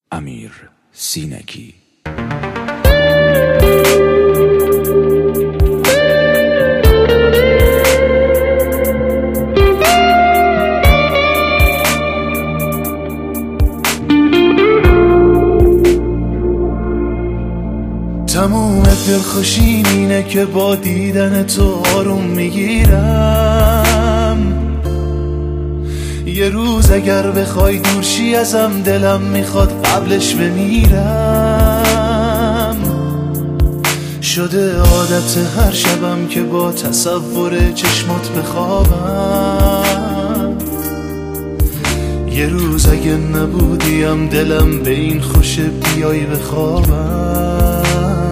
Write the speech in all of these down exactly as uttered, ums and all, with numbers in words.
امیر سینگی. تموم دلخوشیم اینه که با دیدن تو آروم میگیرم. یه روز اگر بخوای دورشی ازم دلم میخواد قبلش بمیرم. شده عادت هر شبم که با تصور چشمات بخوابم. یه روز اگه نبودیم دلم به این خوشه بیای بخوابم.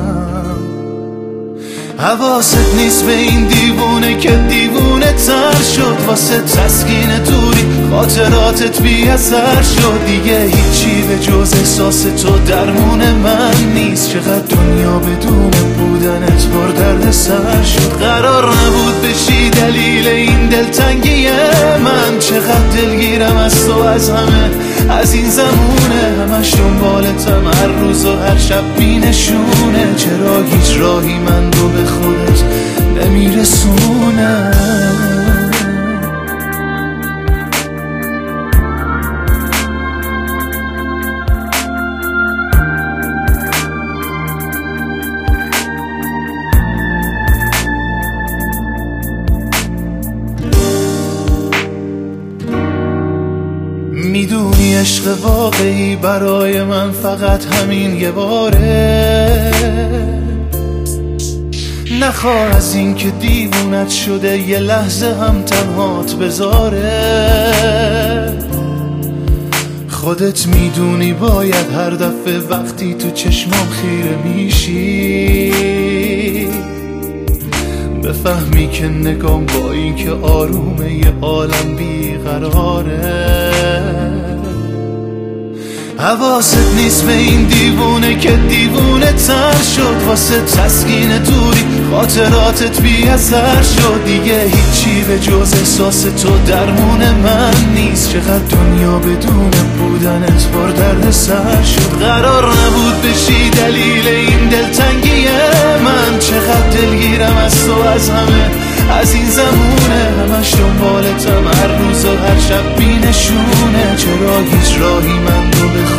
حواست نیست به این دیوونه که دیوونه تر شد. واسه تسکین دوری خاطراتت بی اثر شد. دیگه هیچی به جز احساس تو درمون من نیست. چقدر دنیا بدون بودنت پر درد سر شد. قرار نبود بشی دلیل این دلتنگی من. چقدر دلگیرم از تو از همه از این زمونه. همش دنبالتم هر روز و هر شب بی نشونه. چرا هیچ راهی من رو به خودت نمیرسونه؟ میدونی عشق واقعی برای من فقط همین یه باره. نخواه از این که دیوونت شده یه لحظه هم تنهات بذاره. خودت میدونی باید هر دفعه وقتی تو چشمام خیره میشی بفهمی که نگام با این که آرومه یه عالم بیقراره. حواست نیست به این دیوونه که دیوونه تر شد. واسه تسکین دوری خاطراتت بی اثر شد. دیگه هیچی به جز احساس تو درمون من نیست. چقدر دنیا بدون بودنت پر درد سر شد. قرار نبود بشی دلیل این دلتنگی من. چقدر دلگیرم از تو از همه از این زمونه. همش دنبالتم هر روز و هر شب بی نشونه. چرا هیچ راهی من رو به